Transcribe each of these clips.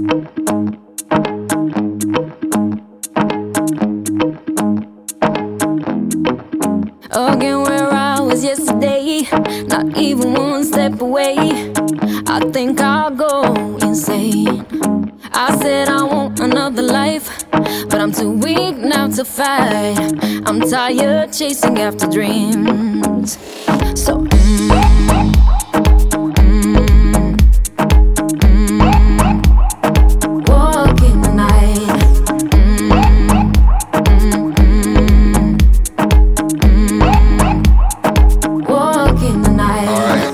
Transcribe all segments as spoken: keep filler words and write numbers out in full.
Again where I was yesterday, not even one step away. I think I'll go insane. I said I want another life, but I'm too weak now to fight. I'm tired chasing after dreams. So mm, mm, mm, walk in the night. Mm, mm, mm, mm, walk in the night. All right.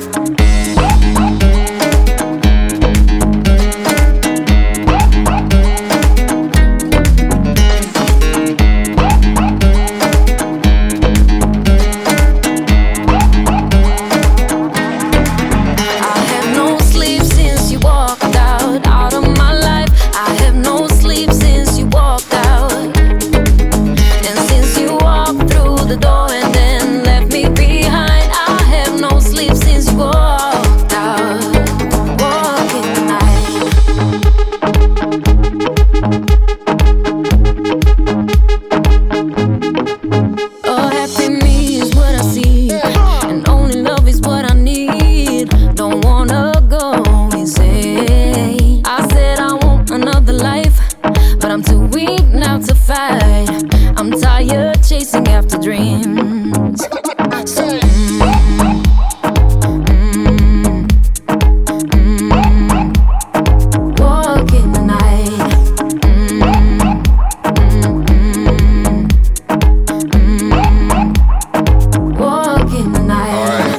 I'm tired chasing after dreams. So mm, mm, mm, walk in the night. Mm, mm, mm, mm, walk in the night. All right.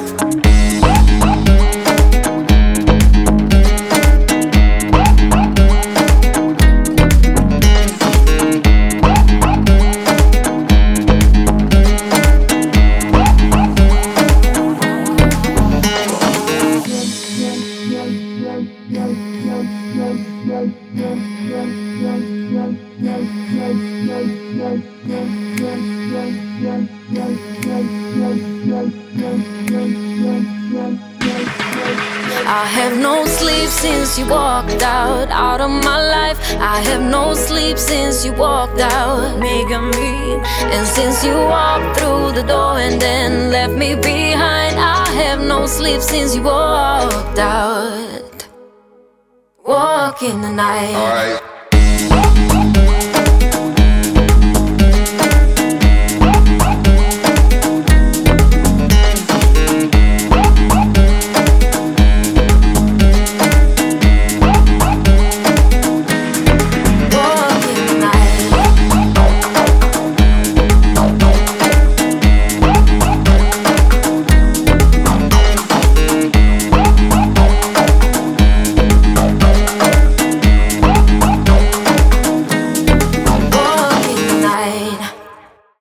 I have no sleep since you walked out, out of my life. I have no sleep since you walked out, making me. And since you walked through the door and then left me behind, I have no sleep since you walked out. Walk in the night. All right.